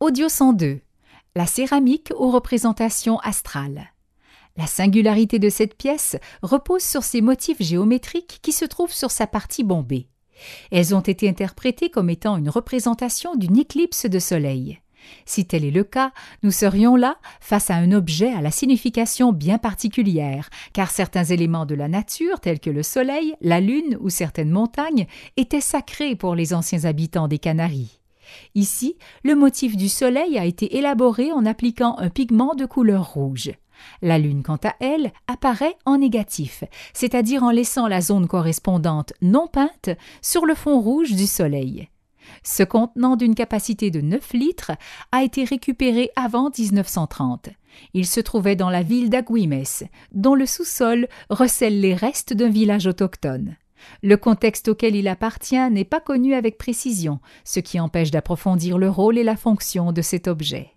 Audio 102. La céramique aux représentations astrales. La singularité de cette pièce repose sur ses motifs géométriques qui se trouvent sur sa partie bombée. Elles ont été interprétées comme étant une représentation d'une éclipse de soleil. Si tel est le cas, nous serions là face à un objet à la signification bien particulière, car certains éléments de la nature, tels que le soleil, la lune ou certaines montagnes, étaient sacrés pour les anciens habitants des Canaries. Ici, le motif du soleil a été élaboré en appliquant un pigment de couleur rouge. La lune, quant à elle, apparaît en négatif, c'est-à-dire en laissant la zone correspondante non peinte sur le fond rouge du soleil. Ce contenant d'une capacité de 9 litres a été récupéré avant 1930. Il se trouvait dans la ville d'Agüimes, dont le sous-sol recèle les restes d'un village autochtone. Le contexte auquel il appartient n'est pas connu avec précision, ce qui empêche d'approfondir le rôle et la fonction de cet objet.